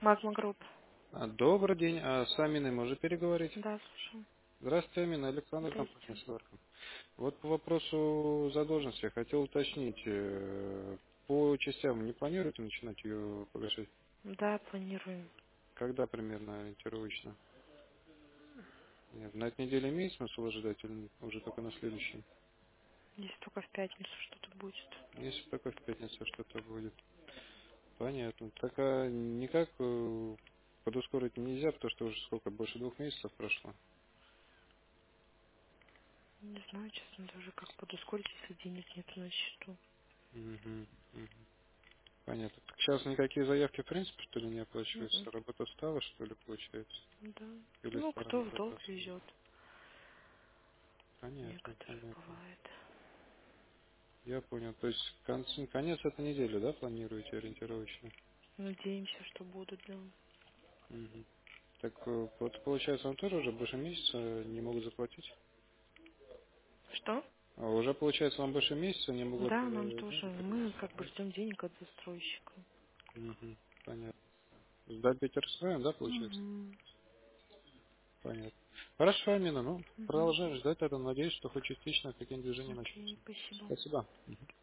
Магма Групп. Добрый день. С Аминой можно переговорить? Да, слушаю. Здравствуйте, Амина. Александр, компания Здрасте. «Сварка». Вот по вопросу задолженности я хотел уточнить. По частям не планируете начинать ее погашать? Да, планируем. Когда примерно ориентировочно? Нет, на этой неделе имеет смысл ожидать или уже только на следующий? Если только в пятницу что-то будет. Если только в пятницу что-то будет. Понятно. Так никак подускорить нельзя, потому что уже сколько, больше 2 месяцев прошло? Не знаю, честно, даже как подускорить, если денег нет на счету. Мгм, мгм. Понятно. Так сейчас никакие заявки в принципе что ли не Мгм. оплачиваются? Работа стала, что ли, получается? Да. Или Ну, старым кто в долг заказом? везет. Понятно, Некоторых понятно. бывает. Я понял. То есть конец этой недели, да, планируете ориентировочно? Надеемся, что будут, да. Мгм. Так вот получается, вам тоже уже больше месяца не могут заплатить? Что? Уже получается, вам больше месяца не могут Да, нам тоже. деньги Мы перевести, как бы да? ждем денег от застройщика. Мгм. Понятно. Сдать Питер строим, да, получается? Угу. Понятно. Хорошо, Амина, ну, Угу. продолжаем ждать, это надеюсь, что хоть частично какие-нибудь движения Окей, начнутся. спасибо. Спасибо.